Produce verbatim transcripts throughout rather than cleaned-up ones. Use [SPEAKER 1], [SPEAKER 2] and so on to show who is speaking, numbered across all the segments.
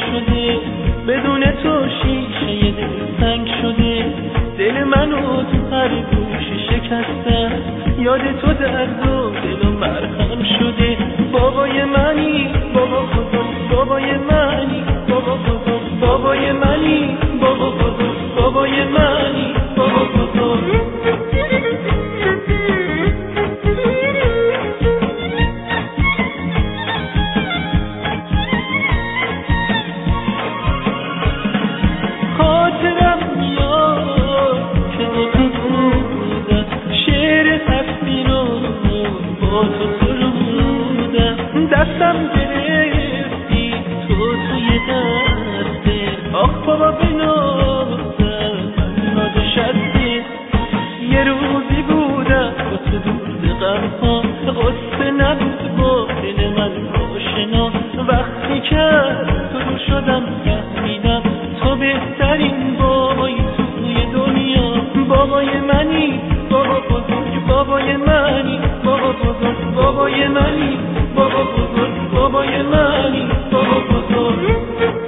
[SPEAKER 1] شده، بدون تو شیشه دل سنگ شده، دل منو تو هر گوشه شکسته، یاد تو درد و دلم مرهم شده. بابای منی بابا بزرگ، بابای منی بابا بزرگ، بابای منی بابا بزرگ، بابای منی بابا بزرگ. خاطرم میاد که با تو بودم، شعر هستی رو با تو سرودم، دستم گرفتی تو توی دسته، آخ بابا بنازم من نازشسته. یه روزی بودم با تو دور غمها، قصه نبود با دل من آشنا، وقتی که تو رو شدم فهمیدم تو بهترین بابایی توی دنیا. بابای منی بابا بزرگ، بابای منی بابا بزرگ، بابای منی بابا بزرگ، بابای منی بابا بزرگ.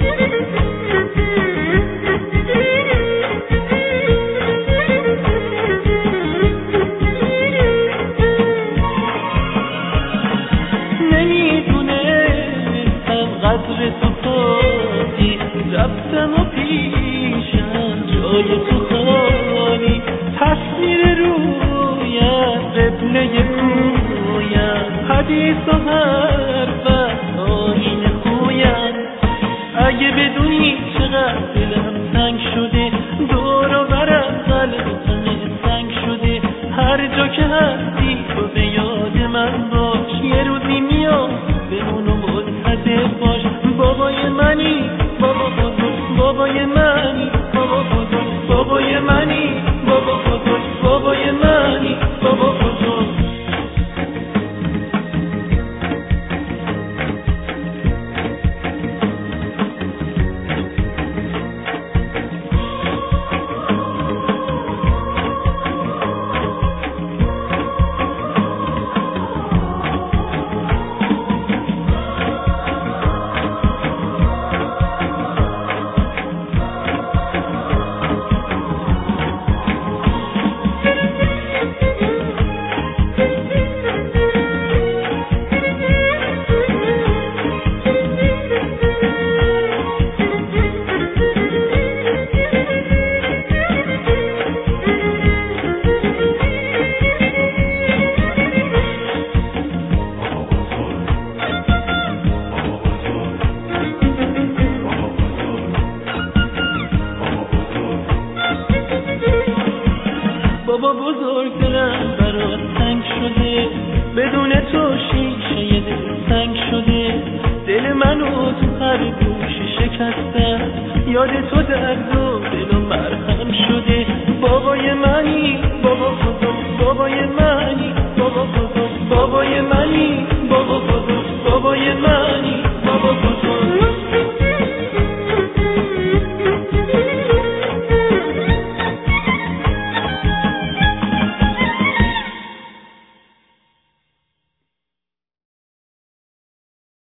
[SPEAKER 1] نمیدونستم قدر تو خواهی، رفتم و پیشم جای تو خالی، تصویر رویم قبله کویم، حدیث و حرفت آیین خویم. اگه بدونی چقدر دلم تنگ شده، دور و برم قلبم سنگ شده، هر جا که هستی تو به یاد من باش، یه روزی میام بمون و منتظر باش. بابای منی بابا بزرگ، بابای منی بابا بزرگ، بابای منی بابا بزرگ، بابای منی بابا بزرگ. بابا بزرگ دلم برات تنگ شده، بدون تو شیشه دل سنگ شده، دل منو تو هر گوشه شکسته، یاد تو درد و دلم مرهم شده. بابای منی